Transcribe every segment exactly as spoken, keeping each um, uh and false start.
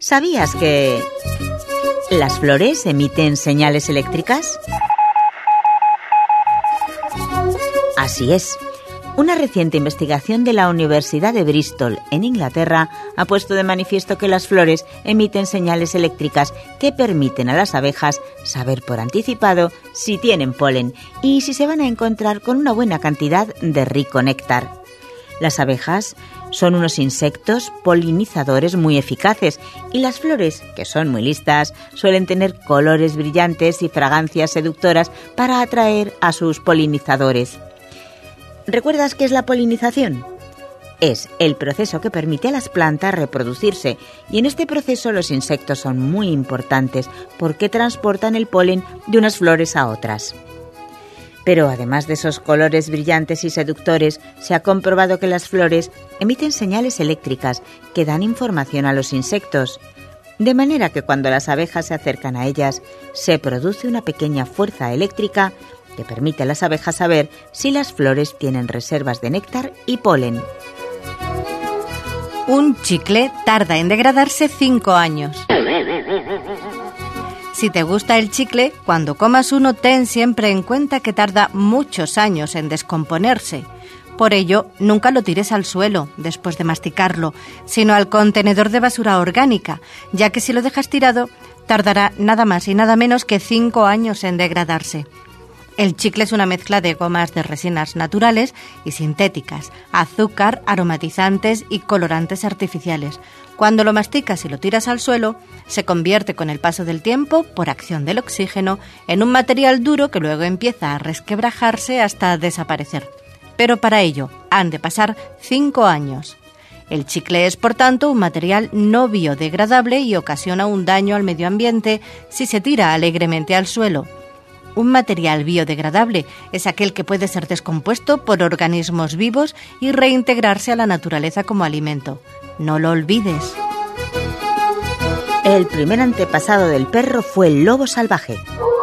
¿Sabías que las flores emiten señales eléctricas? Así es. Una reciente investigación de la Universidad de Bristol, en Inglaterra, ha puesto de manifiesto que las flores emiten señales eléctricas que permiten a las abejas saber por anticipado si tienen polen y si se van a encontrar con una buena cantidad de rico néctar. Las abejas son unos insectos polinizadores muy eficaces y las flores, que son muy listas, suelen tener colores brillantes y fragancias seductoras para atraer a sus polinizadores. ¿Recuerdas qué es la polinización? Es el proceso que permite a las plantas reproducirse y en este proceso los insectos son muy importantes porque transportan el polen de unas flores a otras. Pero además de esos colores brillantes y seductores, se ha comprobado que las flores emiten señales eléctricas que dan información a los insectos, de manera que cuando las abejas se acercan a ellas, se produce una pequeña fuerza eléctrica que permite a las abejas saber si las flores tienen reservas de néctar y polen. Un chicle tarda en degradarse cinco años. Si te gusta el chicle, cuando comas uno ten siempre en cuenta que tarda muchos años en descomponerse. Por ello, nunca lo tires al suelo después de masticarlo, sino al contenedor de basura orgánica, ya que si lo dejas tirado, tardará nada más y nada menos que cinco años en degradarse. El chicle es una mezcla de gomas de resinas naturales y sintéticas, azúcar, aromatizantes y colorantes artificiales. Cuando lo masticas y lo tiras al suelo, se convierte con el paso del tiempo, por acción del oxígeno, en un material duro que luego empieza a resquebrajarse hasta desaparecer. Pero para ello han de pasar cinco años. El chicle es, por tanto, un material no biodegradable y ocasiona un daño al medio ambiente si se tira alegremente al suelo. Un material biodegradable es aquel que puede ser descompuesto por organismos vivos y reintegrarse a la naturaleza como alimento. No lo olvides. El primer antepasado del perro fue el lobo salvaje.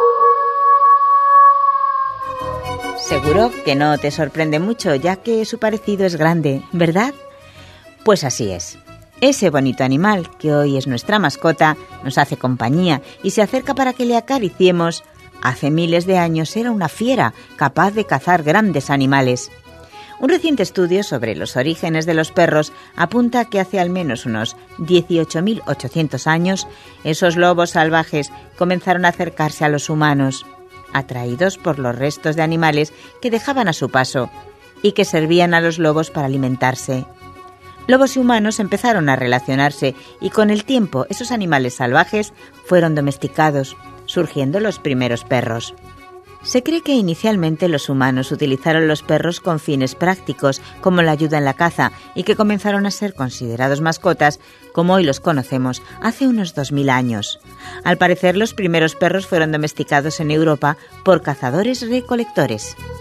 Seguro que no te sorprende mucho, ya que su parecido es grande, ¿verdad? Pues así es. Ese bonito animal, que hoy es nuestra mascota, nos hace compañía y se acerca para que le acariciemos. Hace miles de años era una fiera capaz de cazar grandes animales. Un reciente estudio sobre los orígenes de los perros apunta que hace al menos unos dieciocho mil ochocientos años esos lobos salvajes comenzaron a acercarse a los humanos, atraídos por los restos de animales que dejaban a su paso y que servían a los lobos para alimentarse. Lobos y humanos empezaron a relacionarse y con el tiempo esos animales salvajes fueron domesticados, surgiendo los primeros perros. Se cree que inicialmente los humanos utilizaron los perros con fines prácticos, como la ayuda en la caza, y que comenzaron a ser considerados mascotas, como hoy los conocemos, hace unos dos mil años. Al parecer, los primeros perros fueron domesticados en Europa por cazadores-recolectores.